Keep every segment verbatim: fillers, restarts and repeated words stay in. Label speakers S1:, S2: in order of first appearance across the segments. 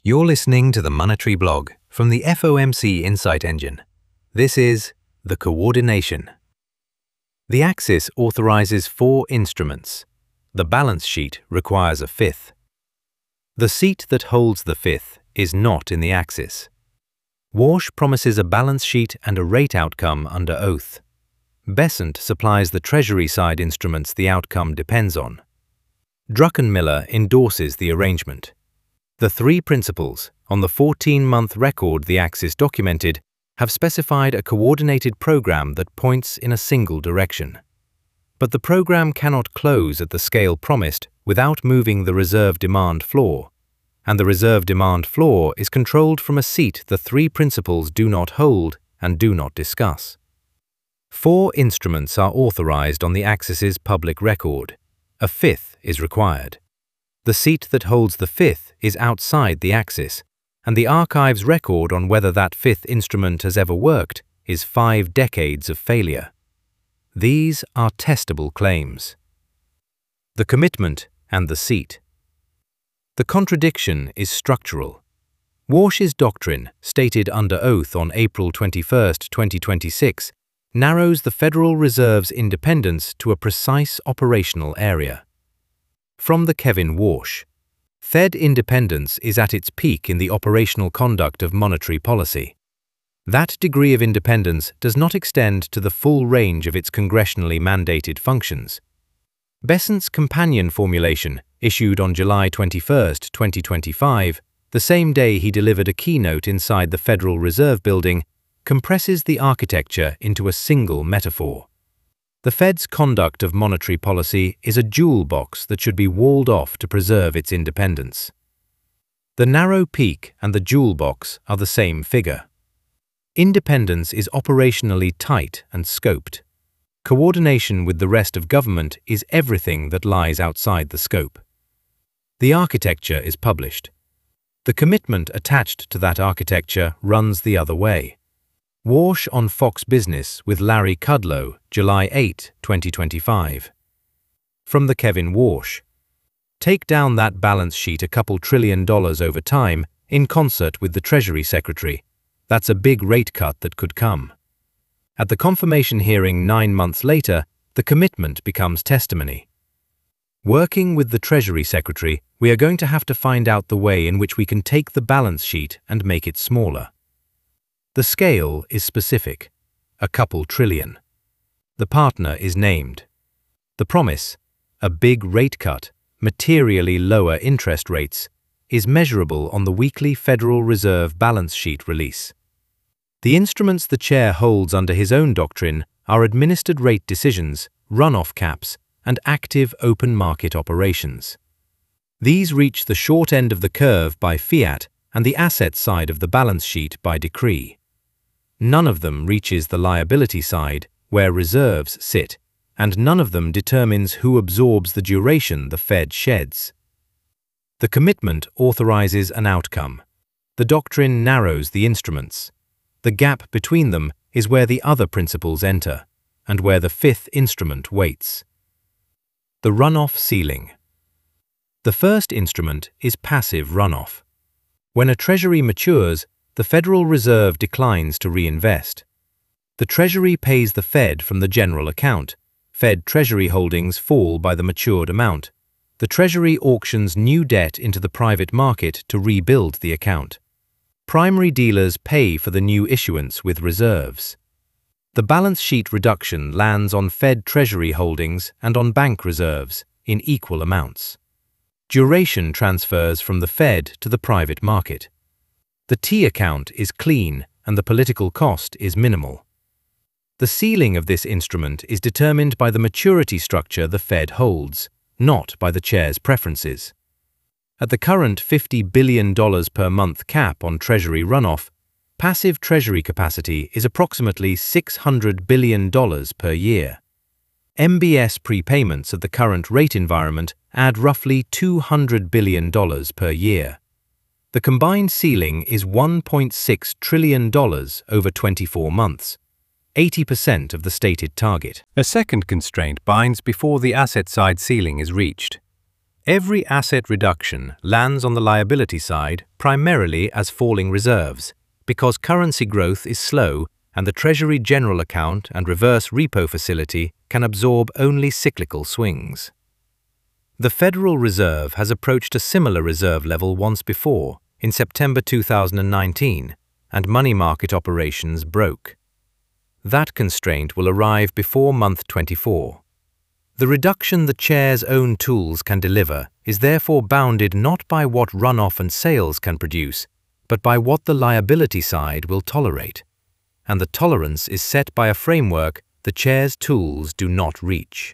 S1: You're listening to the Monetary Blog from the F O M C Insight Engine. This is the coordination. The axis authorizes four instruments. The balance sheet requires a fifth. The seat that holds the fifth is not in the axis. Warsh promises a balance sheet and a rate outcome under oath. Besant supplies the Treasury side instruments the outcome depends on. Druckenmiller endorses the arrangement. The three principals, on the fourteen-month record the axis documented, have specified a coordinated program that points in a single direction. But the program cannot close at the scale promised without moving the reserve demand floor, and the reserve demand floor is controlled from a seat the three principals do not hold and do not discuss. Four instruments are authorized on the axis's public record. A fifth is required. The seat that holds the fifth is outside the axis, and the archive's record on whether that fifth instrument has ever worked is five decades of failure. These are testable claims. The commitment and the seat. The contradiction is structural. Warsh's doctrine, stated under oath on April twenty-first, twenty twenty-six, narrows the Federal Reserve's independence to a precise operational area. From the Kevin Warsh. Fed independence is at its peak in the operational conduct of monetary policy. That degree of independence does not extend to the full range of its congressionally mandated functions. Besant's companion formulation, issued on July twenty-first, twenty twenty-five, the same day he delivered a keynote inside the Federal Reserve Building, compresses the architecture into a single metaphor. The Fed's conduct of monetary policy is a jewel box that should be walled off to preserve its independence. The narrow peak and the jewel box are the same figure. Independence is operationally tight and scoped. Coordination with the rest of government is everything that lies outside the scope. The architecture is published. The commitment attached to that architecture runs the other way. Warsh on Fox Business with Larry Kudlow, July eighth, twenty twenty-five. From the Kevin Warsh. Take down that balance sheet a couple trillion dollars over time in concert with the Treasury Secretary. That's a big rate cut that could come. At the confirmation hearing nine months later, the commitment becomes testimony. Working with the Treasury Secretary, we are going to have to find out the way in which we can take the balance sheet and make it smaller. The scale is specific, a couple trillion. The partner is named. The promise, a big rate cut, materially lower interest rates, is measurable on the weekly Federal Reserve balance sheet release. The instruments the chair holds under his own doctrine are administered rate decisions, runoff caps, and active open market operations. These reach the short end of the curve by fiat and the asset side of the balance sheet by decree. None of them reaches the liability side, where reserves sit, and none of them determines who absorbs the duration the Fed sheds. The commitment authorizes an outcome. The doctrine narrows the instruments. The gap between them is where the other principles enter, and where the fifth instrument waits. The runoff ceiling. The first instrument is passive runoff. When a treasury matures, the Federal Reserve declines to reinvest. The Treasury pays the Fed from the general account. Fed Treasury holdings fall by the matured amount. The Treasury auctions new debt into the private market to rebuild the account. Primary dealers pay for the new issuance with reserves. The balance sheet reduction lands on Fed Treasury holdings and on bank reserves in equal amounts. Duration transfers from the Fed to the private market. The T account is clean and the political cost is minimal. The ceiling of this instrument is determined by the maturity structure the Fed holds, not by the chair's preferences. At the current fifty billion dollars per month cap on Treasury runoff, passive Treasury capacity is approximately six hundred billion dollars per year. M B S prepayments at the current rate environment add roughly two hundred billion dollars per year. The combined ceiling is one point six trillion dollars over twenty-four months, eighty percent of the stated target.
S2: A second constraint binds before the asset side ceiling is reached.
S1: Every asset reduction lands on the liability side primarily as falling reserves, because currency growth is slow and the Treasury General Account and reverse repo facility can absorb only cyclical swings. The Federal Reserve has approached a similar reserve level once before, in September two thousand nineteen, and money market operations broke. That constraint will arrive before month twenty-four. The reduction the chair's own tools can deliver is therefore bounded not by what runoff and sales can produce, but by what the liability side will tolerate. And the tolerance is set by a framework the chair's tools do not reach.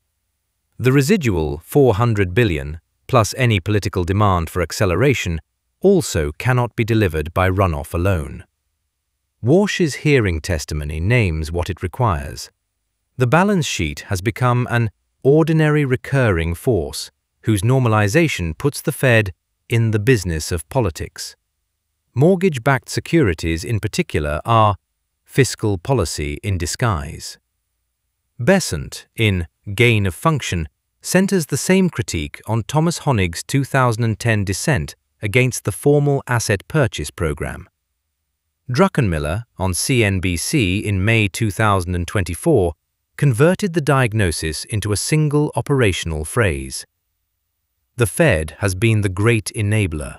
S1: The residual four hundred billion, plus any political demand for acceleration, also cannot be delivered by runoff alone. Warsh's hearing testimony names what it requires. The balance sheet has become an ordinary recurring force, whose normalization puts the Fed in the business of politics. Mortgage-backed securities in particular are fiscal policy in disguise. Besant, in Gain of Function, centers the same critique on Thomas Honig's two thousand ten dissent against the formal asset purchase program. Druckenmiller, on C N B C in May two thousand twenty-four, converted the diagnosis into a single operational phrase. The Fed has been the great enabler.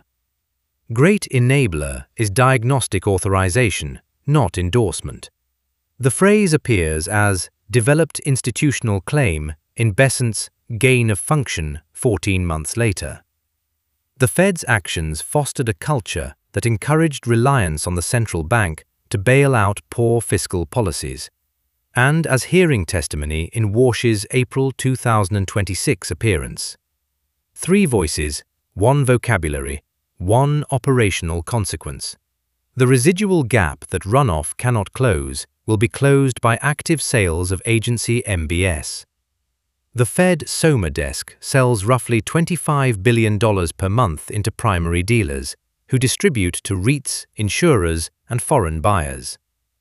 S1: Great enabler is diagnostic authorization, not endorsement. The phrase appears as developed institutional claim in Besant's Gain of Function fourteen months later. The Fed's actions fostered a culture that encouraged reliance on the central bank to bail out poor fiscal policies, and as hearing testimony in Warsh's April two thousand twenty-six appearance. Three voices, one vocabulary, one operational consequence. The residual gap that runoff cannot close will be closed by active sales of agency M B S. The Fed SOMA desk sells roughly twenty-five billion dollars per month into primary dealers, who distribute to REITs, insurers, and foreign buyers.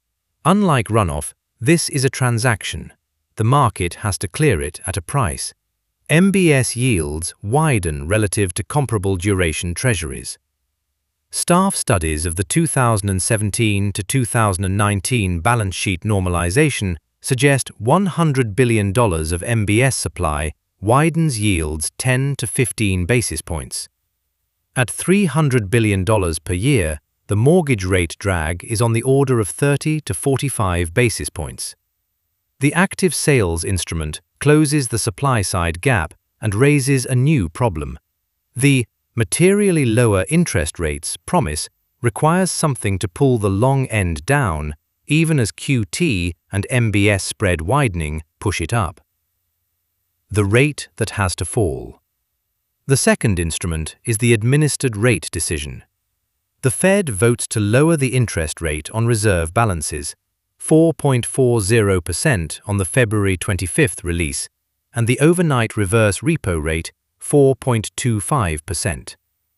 S1: Unlike runoff, this is a transaction. The market has to clear it at a price. M B S yields widen relative to comparable duration treasuries. Staff studies of the two thousand seventeen to two thousand nineteen balance sheet normalization suggest one hundred billion dollars of M B S supply widens yields ten to fifteen basis points. At three hundred billion dollars per year, the mortgage rate drag is on the order of thirty to forty-five basis points. The active sales instrument closes the supply-side gap and raises a new problem. The materially lower interest rates promise requires something to pull the long end down, even as Q T and M B S spread widening push it up. The rate that has to fall. The second instrument is the administered rate decision. The Fed votes to lower the interest rate on reserve balances, four point four zero percent on the February twenty-fifth release, and the overnight reverse repo rate, four point two five percent.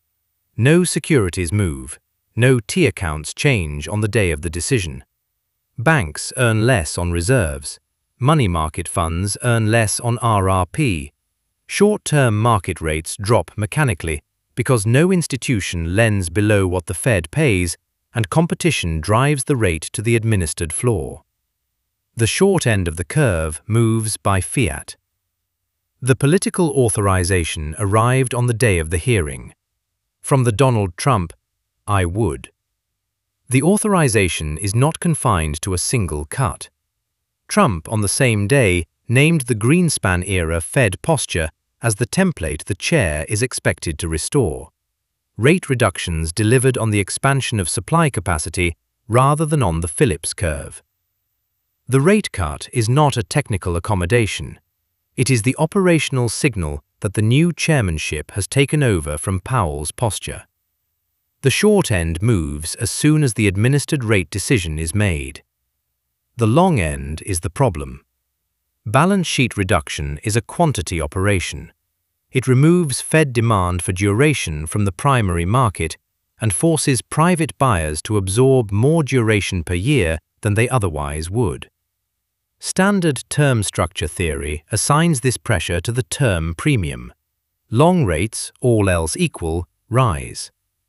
S1: No securities move, no T accounts change on the day of the decision. Banks earn less on reserves. Money market funds earn less on R R P. Short-term market rates drop mechanically because no institution lends below what the Fed pays, and competition drives the rate to the administered floor. The short end of the curve moves by fiat. The political authorization arrived on the day of the hearing. From the Donald Trump, "I would." The authorization is not confined to a single cut. Trump, on the same day, named the Greenspan-era Fed posture as the template the chair is expected to restore. Rate reductions delivered on the expansion of supply capacity rather than on the Phillips curve. The rate cut is not a technical accommodation. It is the operational signal that the new chairmanship has taken over from Powell's posture. The short end moves as soon as the administered rate decision is made. The long end is the problem. Balance sheet reduction is a quantity operation. It removes Fed demand for duration from the primary market and forces private buyers to absorb more duration per year than they otherwise would. Standard term structure theory assigns this pressure to the term premium. Long rates, all else equal, rise.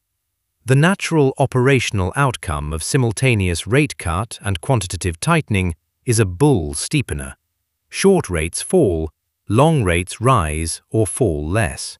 S1: The natural operational outcome of simultaneous rate cut and quantitative tightening is a bull steepener. Short rates fall, long rates rise or fall less.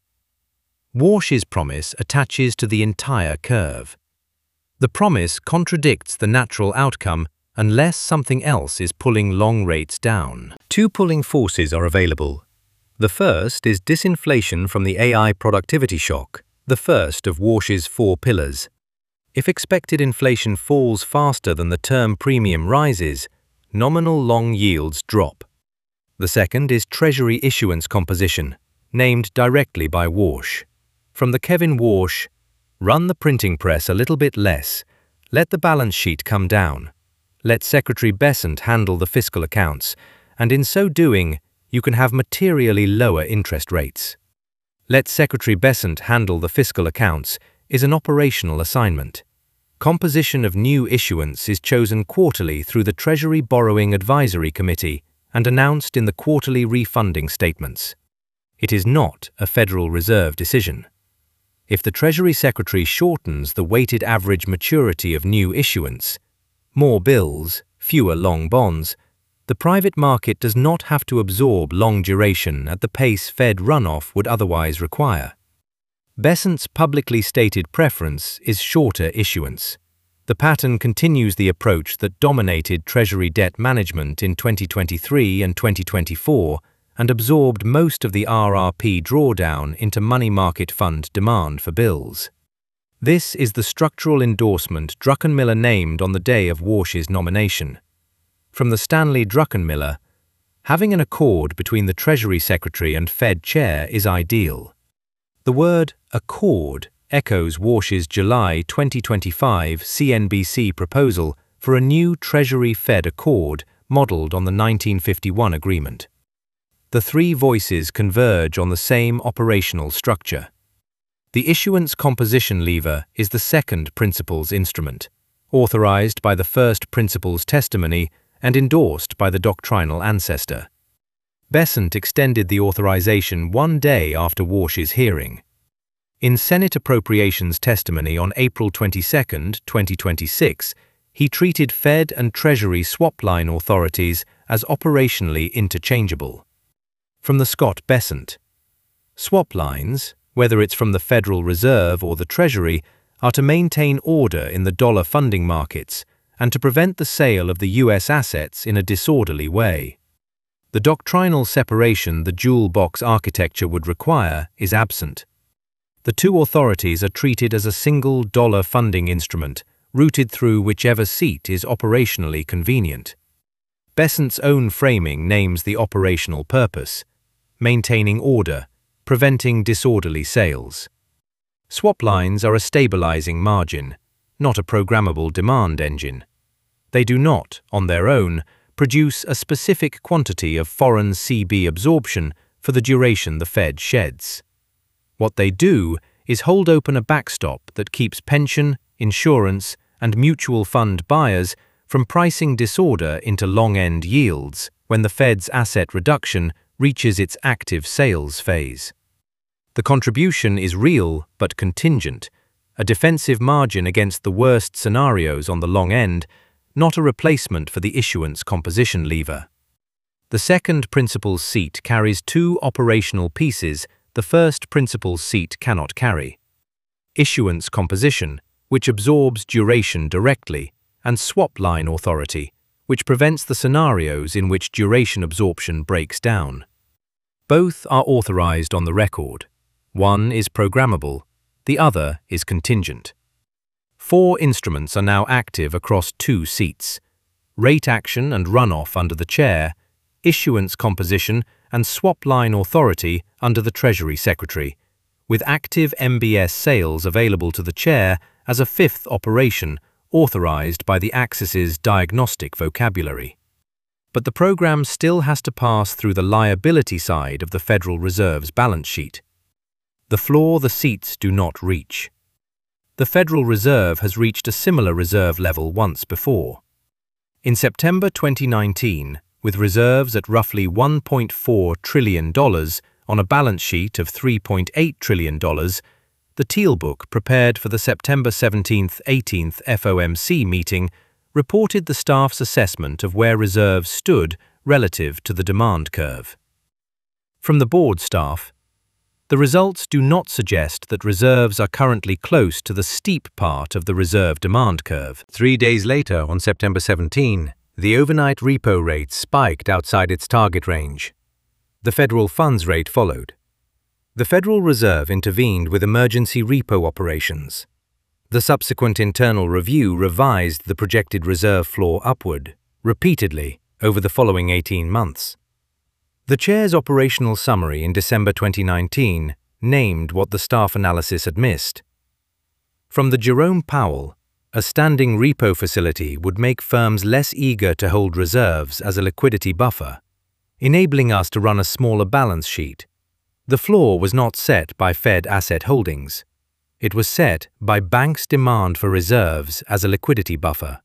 S1: Warsh's promise attaches to the entire curve. The promise contradicts the natural outcome unless something else is pulling long rates down. Two pulling forces are available. The first is disinflation from the A I productivity shock, the first of Warsh's four pillars. If expected inflation falls faster than the term premium rises, nominal long yields drop. The second is Treasury issuance composition, named directly by Warsh. From the Kevin Warsh, run the printing press a little bit less, let the balance sheet come down, let Secretary Bessent handle the fiscal accounts, and in so doing, you can have materially lower interest rates. Let Secretary Bessent handle the fiscal accounts is an operational assignment. Composition of new issuance is chosen quarterly through the Treasury Borrowing Advisory Committee and announced in the quarterly refunding statements. It is not a Federal Reserve decision. If the Treasury Secretary shortens the weighted average maturity of new issuance, more bills, fewer long bonds, the private market does not have to absorb long duration at the pace Fed runoff would otherwise require. Bessent's publicly stated preference is shorter issuance. The pattern continues the approach that dominated Treasury debt management in twenty twenty-three and twenty twenty-four and absorbed most of the R R P drawdown into money market fund demand for bills. This is the structural endorsement Druckenmiller named on the day of Warsh's nomination. From the Stanley Druckenmiller, having an accord between the Treasury Secretary and Fed Chair is ideal. The word accord echoes Warsh's July twenty twenty-five C N B C proposal for a new Treasury-Fed accord modeled on the nineteen fifty-one agreement. The three voices converge on the same operational structure. The issuance composition lever is the second principal's instrument, authorized by the first principal's testimony and endorsed by the doctrinal ancestor. Bessent extended the authorization one day after Warsh's hearing. In Senate Appropriations testimony on April twenty-second, twenty twenty-six, he treated Fed and Treasury swap line authorities as operationally interchangeable. From the Scott Bessent, swap lines, whether it's from the Federal Reserve or the Treasury, are to maintain order in the dollar funding markets and to prevent the sale of the U S assets in a disorderly way. The doctrinal separation the dual box architecture would require is absent. The two authorities are treated as a single dollar funding instrument, routed through whichever seat is operationally convenient. Bessent's own framing names the operational purpose: maintaining order, preventing disorderly sales. Swap lines are a stabilizing margin, not a programmable demand engine. They do not, on their own, produce a specific quantity of foreign C B absorption for the duration the Fed sheds. What they do is hold open a backstop that keeps pension, insurance, and mutual fund buyers from pricing disorder into long-end yields when the Fed's asset reduction reaches its active sales phase. The contribution is real but contingent, a defensive margin against the worst scenarios on the long end, not a replacement for the issuance composition lever. The second principal's seat carries two operational pieces the first principal's seat cannot carry: issuance composition, which absorbs duration directly, and swap line authority, which prevents the scenarios in which duration absorption breaks down. Both are authorized on the record. One is programmable, the other is contingent. Four instruments are now active across two seats: rate action and runoff under the chair, issuance composition and swap line authority under the Treasury Secretary, with active M B S sales available to the chair as a fifth operation authorized by the Axis's diagnostic vocabulary. But the program still has to pass through the liability side of the Federal Reserve's balance sheet, the floor the seats do not reach. The Federal Reserve has reached a similar reserve level once before. In September twenty nineteen, with reserves at roughly one point four trillion dollars, on a balance sheet of three point eight trillion dollars, the Teal Book, prepared for the September seventeenth to eighteenth F O M C meeting, reported the staff's assessment of where reserves stood relative to the demand curve. From the board staff, the results do not suggest that reserves are currently close to the steep part of the reserve demand curve. Three days later, on September seventeenth, the overnight repo rate spiked outside its target range. The federal funds rate followed. The Federal Reserve intervened with emergency repo operations. The subsequent internal review revised the projected reserve floor upward, repeatedly, over the following eighteen months. The Chair's operational summary in December twenty nineteen named what the staff analysis had missed. From the Jerome Powell, a standing repo facility would make firms less eager to hold reserves as a liquidity buffer, enabling us to run a smaller balance sheet. The floor was not set by Fed asset holdings. It was set by banks' demand for reserves as a liquidity buffer.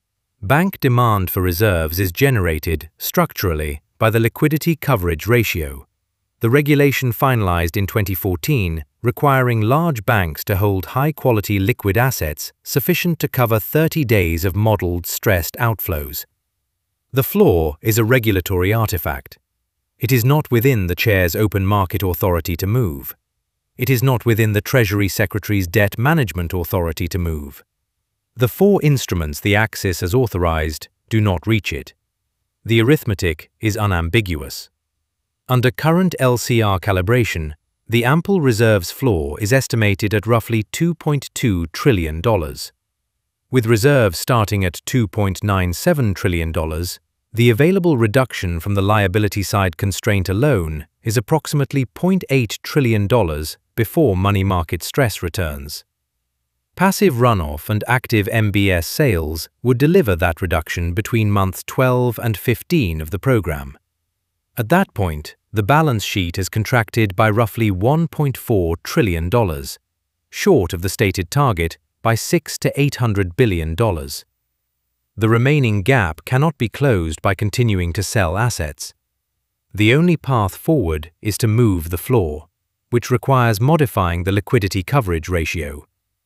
S1: Bank demand for reserves is generated, structurally, by the liquidity coverage ratio, the regulation finalized in twenty fourteen requiring large banks to hold high-quality liquid assets sufficient to cover thirty days of modeled stressed outflows. The floor is a regulatory artifact. It is not within the Chair's open market authority to move. It is not within the Treasury Secretary's debt management authority to move. The four instruments the Axis has authorized do not reach it. The arithmetic is unambiguous. Under current L C R calibration, the ample reserves floor is estimated at roughly two point two trillion dollars. With reserves starting at two point nine seven trillion dollars, the available reduction from the liability side constraint alone is approximately zero point eight trillion dollars before money market stress returns. Passive runoff and active M B S sales would deliver that reduction between months twelve and fifteen of the program. At that point, the balance sheet has contracted by roughly one point four trillion dollars, short of the stated target by six to eight hundred billion dollars. The remaining gap cannot be closed by continuing to sell assets. The only path forward is to move the floor, which requires modifying the liquidity coverage ratio.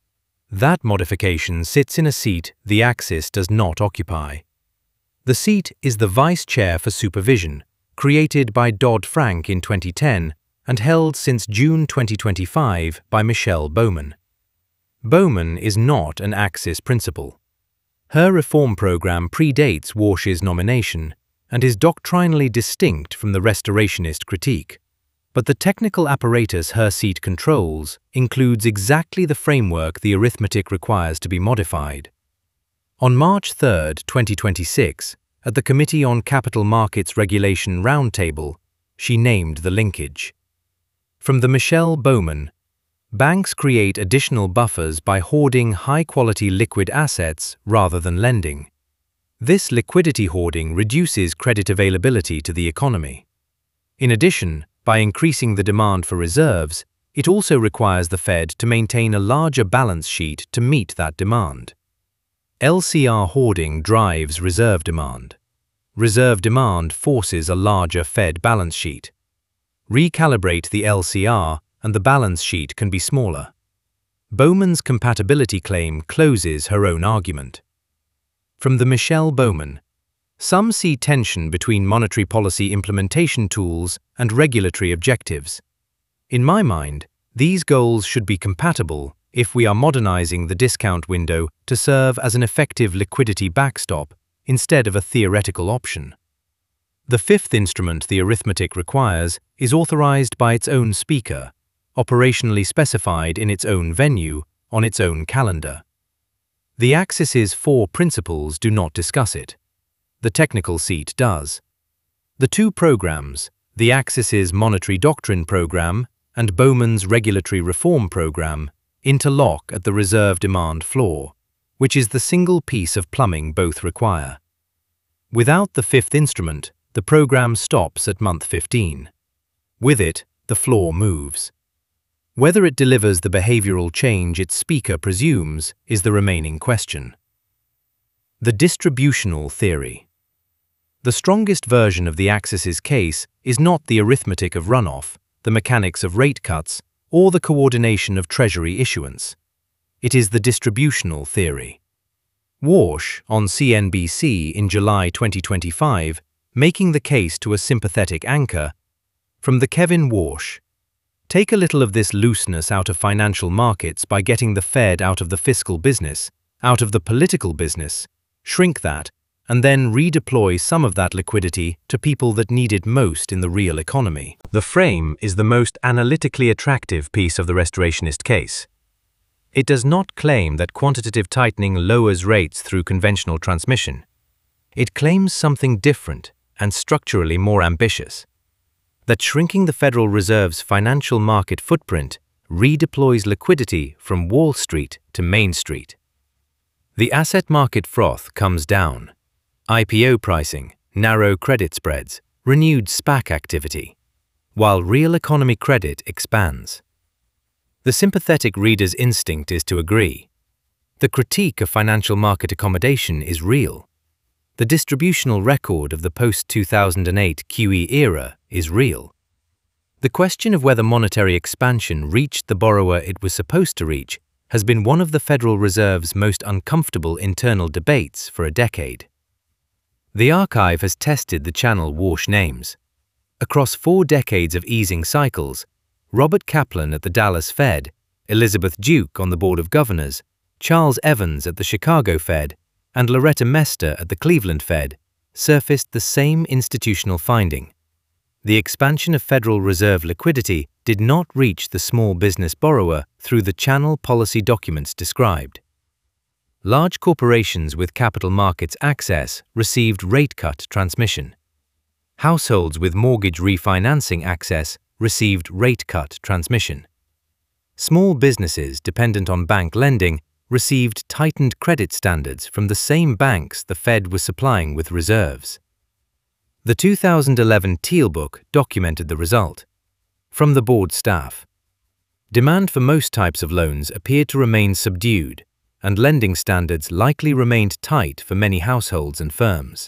S1: That modification sits in a seat the Axis does not occupy. The seat is the Vice Chair for Supervision, created by Dodd-Frank in twenty ten and held since June twenty twenty-five by Michelle Bowman. Bowman is not an Axis principal. Her reform program predates Warsh's nomination and is doctrinally distinct from the restorationist critique. But the technical apparatus her seat controls includes exactly the framework the arithmetic requires to be modified. On March third, twenty twenty-six, at the Committee on Capital Markets Regulation Roundtable, she named the linkage. From the Michelle Bowman, banks create additional buffers by hoarding high-quality liquid assets rather than lending. This liquidity hoarding reduces credit availability to the economy. In addition, by increasing the demand for reserves, it also requires the Fed to maintain a larger balance sheet to meet that demand. L C R hoarding drives reserve demand. Reserve demand forces a larger Fed balance sheet. Recalibrate the L C R and the balance sheet can be smaller. Bowman's compatibility claim closes her own argument. From the Michelle Bowman, some see tension between monetary policy implementation tools and regulatory objectives. In my mind, these goals should be compatible if we are modernizing the discount window to serve as an effective liquidity backstop instead of a theoretical option. The fifth instrument the arithmetic requires is authorized by its own speaker, operationally specified in its own venue, on its own calendar. The Axis's four principles do not discuss it. The technical seat does. The two programs, the Axis's Monetary Doctrine Program and Bowman's Regulatory Reform Program, interlock at the reserve demand floor, which is the single piece of plumbing both require. Without the fifth instrument, the program stops at month fifteen. With it, the floor moves. Whether it delivers the behavioral change its speaker presumes is the remaining question. The distributional theory. The strongest version of the Axis's case is not the arithmetic of runoff, the mechanics of rate cuts, or the coordination of Treasury issuance. It is the distributional theory. Warsh, on C N B C in July twenty twenty-five, making the case to a sympathetic anchor, from the Kevin Warsh. Take a little of this looseness out of financial markets by getting the Fed out of the fiscal business, out of the political business, shrink that, and then redeploy some of that liquidity to people that need it most in the real economy. The frame is the most analytically attractive piece of the restorationist case. It does not claim that quantitative tightening lowers rates through conventional transmission. It claims something different and structurally more ambitious. That shrinking the Federal Reserve's financial market footprint redeploys liquidity from Wall Street to Main Street. The asset market froth comes down. I P O pricing, narrow credit spreads, renewed SPAC activity, while real economy credit expands. The sympathetic reader's instinct is to agree. The critique of financial market accommodation is real. The distributional record of the post two thousand eight Q E era is real. The question of whether monetary expansion reached the borrower it was supposed to reach has been one of the Federal Reserve's most uncomfortable internal debates for a decade. The archive has tested the channel Warsh names. Across four decades of easing cycles, Robert Kaplan at the Dallas Fed, Elizabeth Duke on the Board of Governors, Charles Evans at the Chicago Fed, and Loretta Mester at the Cleveland Fed surfaced the same institutional finding. The expansion of Federal Reserve liquidity did not reach the small business borrower through the channel policy documents described. Large corporations with capital markets access received rate cut transmission. Households with mortgage refinancing access received rate cut transmission. Small businesses dependent on bank lending received tightened credit standards from the same banks the Fed was supplying with reserves. The two thousand eleven Teal Book documented the result. From the board staff, demand for most types of loans appeared to remain subdued, and lending standards likely remained tight for many households and firms.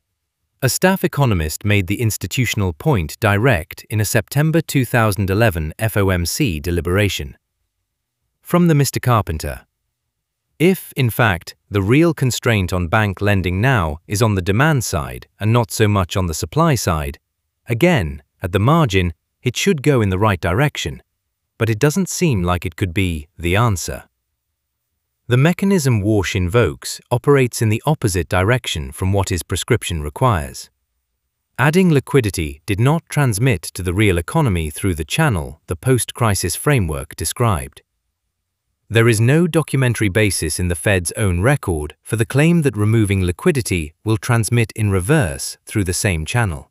S1: A staff economist made the institutional point direct in a September two thousand eleven F O M C deliberation. From the Mister Carpenter, if, in fact, the real constraint on bank lending now is on the demand side and not so much on the supply side, again, at the margin, it should go in the right direction, but it doesn't seem like it could be the answer. The mechanism Warsh invokes operates in the opposite direction from what his prescription requires. Adding liquidity did not transmit to the real economy through the channel the post-crisis framework described. There is no documentary basis in the Fed's own record for the claim that removing liquidity will transmit in reverse through the same channel.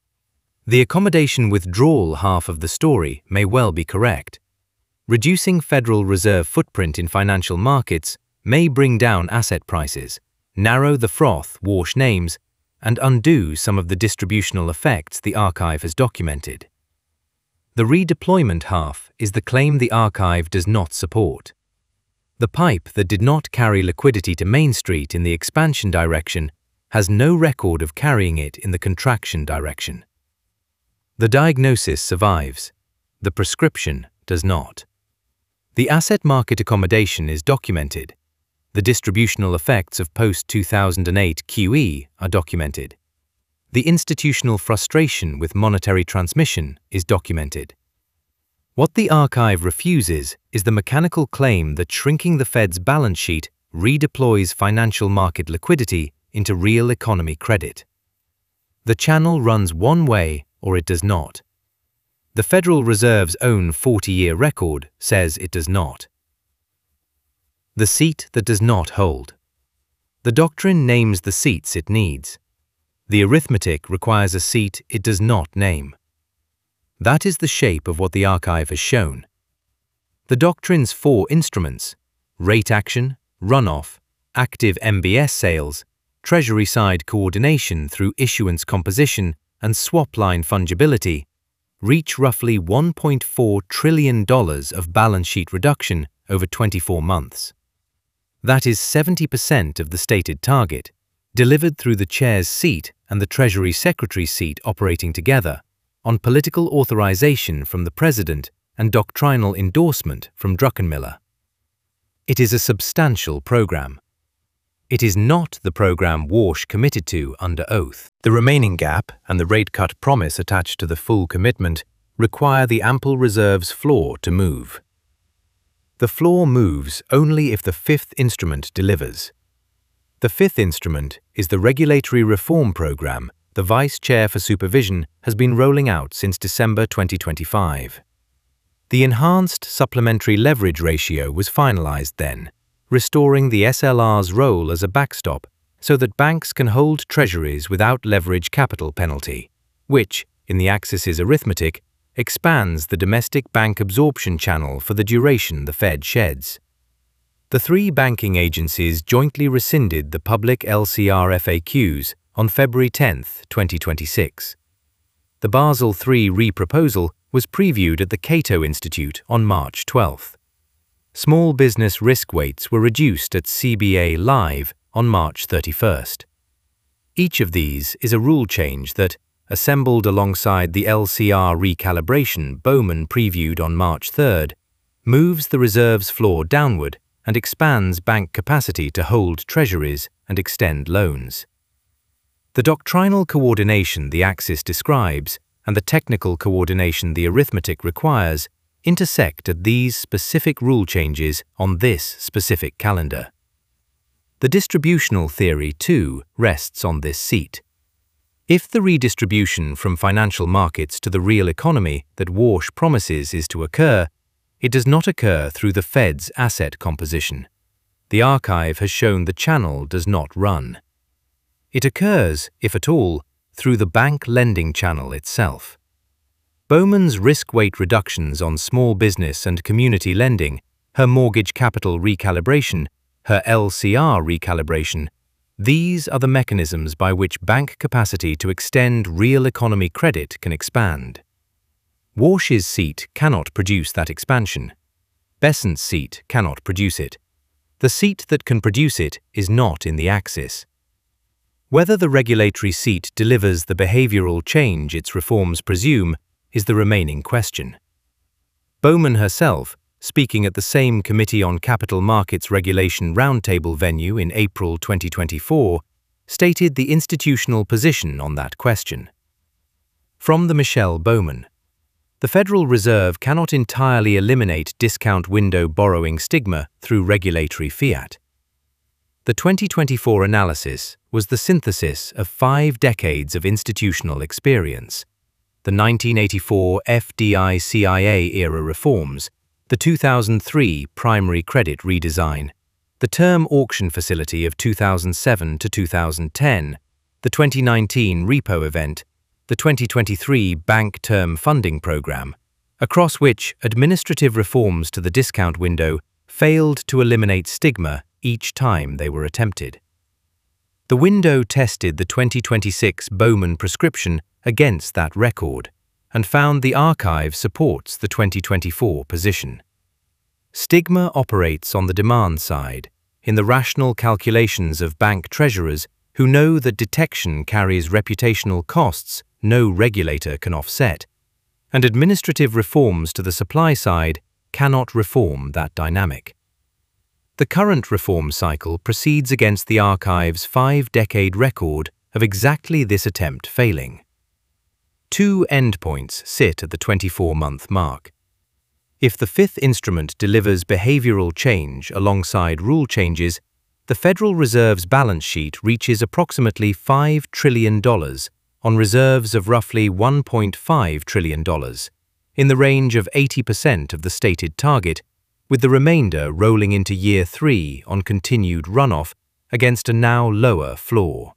S1: The accommodation withdrawal half of the story may well be correct. Reducing Federal Reserve footprint in financial markets may bring down asset prices, narrow the froth Warsh names, and undo some of the distributional effects the archive has documented. The redeployment half is the claim the archive does not support. The pipe that did not carry liquidity to Main Street in the expansion direction has no record of carrying it in the contraction direction. The diagnosis survives. The prescription does not. The asset market accommodation is documented. The distributional effects of post two thousand eight Q E are documented. The institutional frustration with monetary transmission is documented. What the archive refuses is the mechanical claim that shrinking the Fed's balance sheet redeploys financial market liquidity into real economy credit. The channel runs one way or it does not. The Federal Reserve's own forty-year record says it does not. The seat that does not hold. The doctrine names the seats it needs. The arithmetic requires a seat it does not name. That is the shape of what the archive has shown. The doctrine's four instruments, rate action, runoff, active M B S sales, Treasury-side coordination through issuance composition, and swap line fungibility, reach roughly one point four trillion dollars of balance sheet reduction over twenty-four months. That is seventy percent of the stated target, delivered through the chair's seat and the Treasury Secretary's seat operating together, on political authorization from the President and doctrinal endorsement from Druckenmiller. It is a substantial program. It is not the program Warsh committed to under oath. The remaining gap and the rate cut promise attached to the full commitment require the ample reserves floor to move. The floor moves only if the fifth instrument delivers. The fifth instrument is the regulatory reform program the Vice Chair for Supervision has been rolling out since December twenty twenty-five. The enhanced supplementary leverage ratio was finalized then, restoring the S L R's role as a backstop so that banks can hold treasuries without leverage capital penalty, which, in the Axis's arithmetic, expands the domestic bank absorption channel for the duration the Fed sheds. The three banking agencies jointly rescinded the public L C R F A Qs on February tenth, twenty twenty-six. The Basel three re-proposal was previewed at the Cato Institute on March twelfth. Small business risk weights were reduced at C B A Live on March thirty-first. Each of these is a rule change that, assembled alongside the L C R recalibration Bowman previewed on March third, moves the reserves floor downward and expands bank capacity to hold treasuries and extend loans. The doctrinal coordination the Axis describes and the technical coordination the arithmetic requires intersect at these specific rule changes on this specific calendar. The distributional theory, too, rests on this seat. If the redistribution from financial markets to the real economy that Warsh promises is to occur, it does not occur through the Fed's asset composition. The archive has shown the channel does not run. It occurs, if at all, through the bank lending channel itself. Bowman's risk weight reductions on small business and community lending, her mortgage capital recalibration, her L C R recalibration, these are the mechanisms by which bank capacity to extend real economy credit can expand. Warsh's seat cannot produce that expansion. Bessant's seat cannot produce it. The seat that can produce it is not in the Axis. Whether the regulatory seat delivers the behavioral change its reforms presume is the remaining question. Bowman herself, speaking at the same Committee on Capital Markets Regulation roundtable venue in April twenty twenty-four, stated the institutional position on that question. From the Michelle Bowman, the Federal Reserve cannot entirely eliminate discount window borrowing stigma through regulatory fiat. The twenty twenty-four analysis was the synthesis of five decades of institutional experience: the nineteen eighty-four F D I C I A era reforms, the two thousand three primary credit redesign, the term auction facility of two thousand seven to two thousand ten, the twenty nineteen repo event, the twenty twenty-three Bank Term Funding Program, across which administrative reforms to the discount window failed to eliminate stigma each time they were attempted. The window tested the twenty twenty-six Bowman prescription against that record and found the archive supports the twenty twenty-four position. Stigma operates on the demand side, in the rational calculations of bank treasurers who know that detection carries reputational costs no regulator can offset, and administrative reforms to the supply side cannot reform that dynamic. The current reform cycle proceeds against the archive's five-decade record of exactly this attempt failing. Two endpoints sit at the twenty-four month mark. If the fifth instrument delivers behavioral change alongside rule changes, the Federal Reserve's balance sheet reaches approximately five trillion dollars on reserves of roughly one point five trillion dollars, in the range of eighty percent of the stated target, with the remainder rolling into year three on continued runoff against a now lower floor.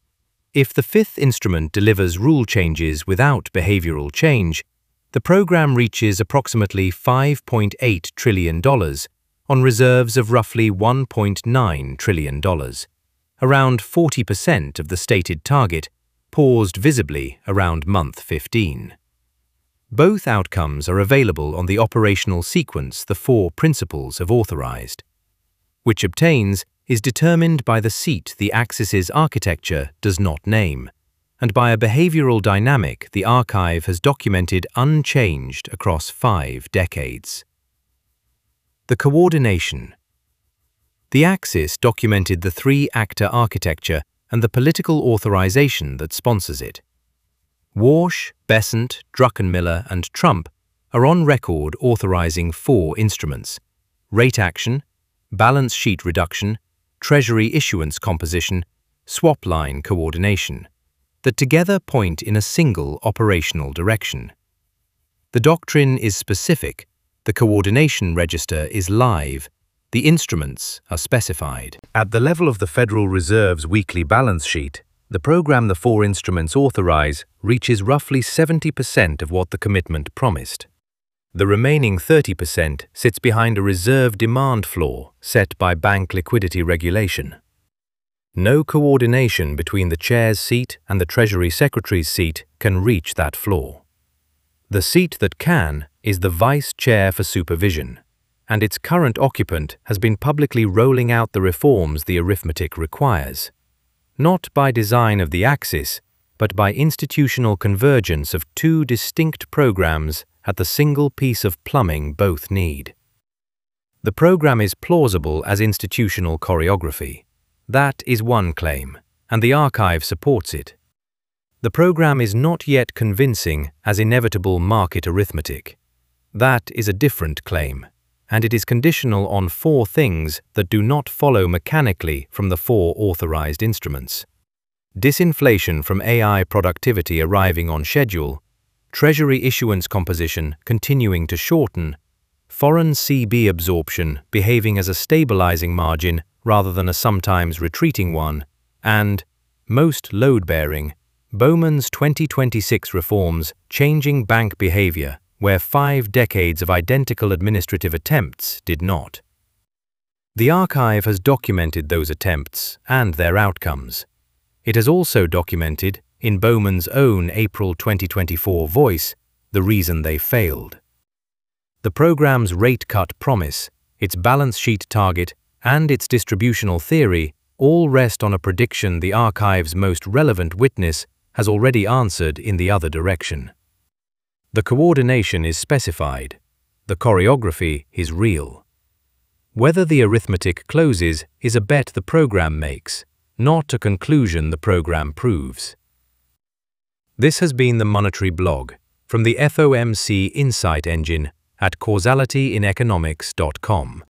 S1: If the fifth instrument delivers rule changes without behavioral change, the program reaches approximately five point eight trillion dollars on reserves of roughly one point nine trillion dollars, around forty percent of the stated target, paused visibly around month fifteen. Both outcomes are available on the operational sequence the four principles have authorized. Which obtains is determined by the seat the Axis's architecture does not name, and by a behavioral dynamic the archive has documented unchanged across five decades. The coordination. The Axis documented the three-actor architecture and the political authorization that sponsors it. Warsh, Bessent, Druckenmiller, and Trump are on record authorizing four instruments: rate action, balance sheet reduction, treasury issuance composition, swap line coordination, that together point in a single operational direction. The doctrine is specific, the coordination register is live, the instruments are specified. At the level of the Federal Reserve's weekly balance sheet, the program the four instruments authorize reaches roughly seventy percent of what the commitment promised. The remaining thirty percent sits behind a reserve demand floor set by bank liquidity regulation. No coordination between the chair's seat and the Treasury Secretary's seat can reach that floor. The seat that can is the Vice Chair for Supervision, and its current occupant has been publicly rolling out the reforms the arithmetic requires, not by design of the Axis, but by institutional convergence of two distinct programs at the single piece of plumbing both need. The program is plausible as institutional choreography. That is one claim, and the archive supports it. The program is not yet convincing as inevitable market arithmetic. That is a different claim, and it is conditional on four things that do not follow mechanically from the four authorized instruments: disinflation from A I productivity arriving on schedule, Treasury issuance composition continuing to shorten, foreign C B absorption behaving as a stabilizing margin rather than a sometimes retreating one, and, most load-bearing, Bowman's twenty twenty-six reforms changing bank behavior where five decades of identical administrative attempts did not. The archive has documented those attempts and their outcomes. It has also documented, in Bowman's own April twenty twenty-four voice, the reason they failed. The program's rate cut promise, its balance sheet target, and its distributional theory all rest on a prediction the archive's most relevant witness has already answered in the other direction. The coordination is specified. The choreography is real. Whether the arithmetic closes is a bet the program makes, not a conclusion the program proves. This has been the Monetary Blog from the F O M C Insight Engine at causality in economics dot com.